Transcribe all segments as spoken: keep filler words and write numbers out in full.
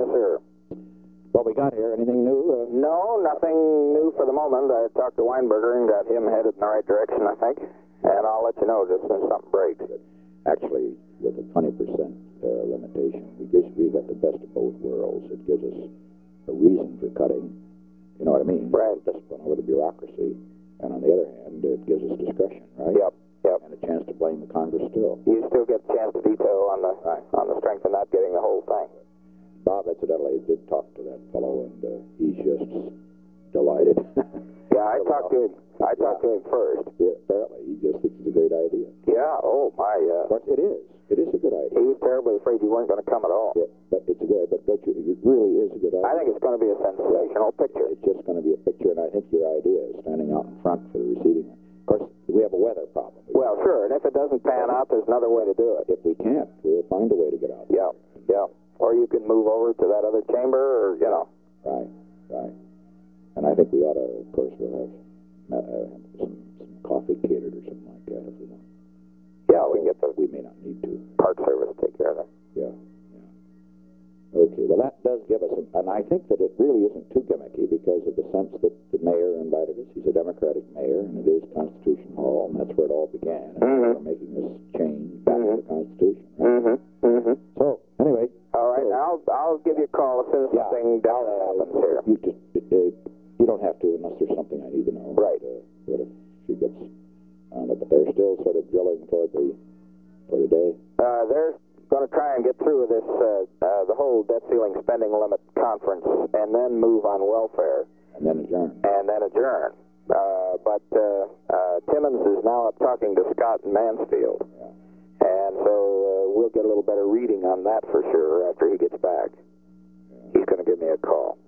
Yes, sir. What we got here, anything new? Uh, No, nothing new for the moment. I talked to Weinberger and got him headed in the right direction, I think. And I'll let you know just when something breaks. Actually, with a twenty percent uh, limitation, we basically got the best of both worlds. It gives us a reason for cutting, you know what I mean? Right. Discipline over the bureaucracy. And on the other hand, it gives us discretion, right? Yep, yep. And a chance to blame the Congress still. You still get a chance to veto on the Right. on the strength of not getting the whole thing. Bob, incidentally, did talk to that fellow, and uh, he's just delighted. Yeah, I talked to him. I talked to him first. Yeah, apparently. He just thinks it's a great idea. Yeah, oh, my, Of uh, course, it is. It is a good idea. he was terribly afraid you weren't going to come at all. Yeah, but it's a good, but don't you, it really is a good idea. I think it's going to be a sensational picture. It's just going to be a picture, and I think your idea is standing out in front for the receiving. Of course, we have a weather problem. Well, sure, and if it doesn't pan out, there's another way to do it. If we can't, we'll find a way to get out. Yeah, yeah. Or you can move over to that other chamber, or, you know. Right, right. And I think we ought to, of course, we'll have uh, some, some coffee catered or something like that if we want. Yeah, we can get the We may not need to. Park Service to take care of that. Yeah, yeah. Okay, well, that does give us, an, and I think that it really isn't too gimmicky because of the sense that the mayor invited us. He's a Democratic mayor, and it is Constitution Hall, and that's where it all began. And Mhm. we're making this change back to Mhm. the Constitution, right? Mm-hmm, mm-hmm. So, anyway. All right, so, I'll, I'll give you a call as soon as Yeah. something down happens here. You just, uh, you don't have to unless there's something I need to know. Right. Uh, what if she gets on it? But they're still sort of drilling toward the, for the day. Uh, they're going to try and get through with this, uh, uh, the whole debt ceiling spending limit conference, and then move on welfare, And then adjourn. and then adjourn. Uh, but uh, uh, Timmons is now up talking to Scott and Mansfield, Yeah. and so uh, we'll get a little better reading on that for sure after he gets back. Yeah. He's going to give me a call.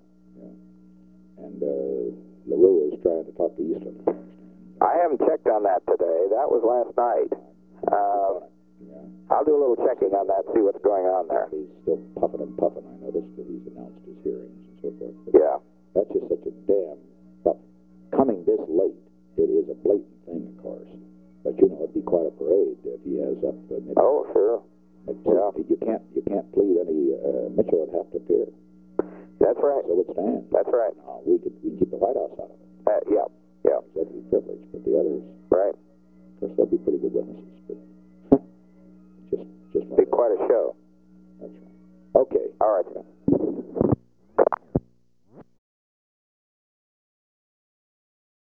Yeah. And uh, LaRue is trying to talk to Eastland. I understand. I haven't checked on that today. That was last night. Uh, Yeah. I'll do a little checking on that, see what's going on there. He's still puffing and puffing. I noticed that he's announced his hearings and so forth. But Yeah. that's just such a damn. Well, coming this late, it is a blatant thing, of course. But you know, it'd be quite a parade if he has up. Uh, Mitchell. Oh, sure. It's- yeah. You can't. You can't plead any. Uh, Mitchell would have to appear. That's right. So it stands. That's right. Now, we could we can keep the White House out of it. Uh, yeah. Yeah. Executive privilege, but the others, Right. of course, they'll be pretty good witnesses.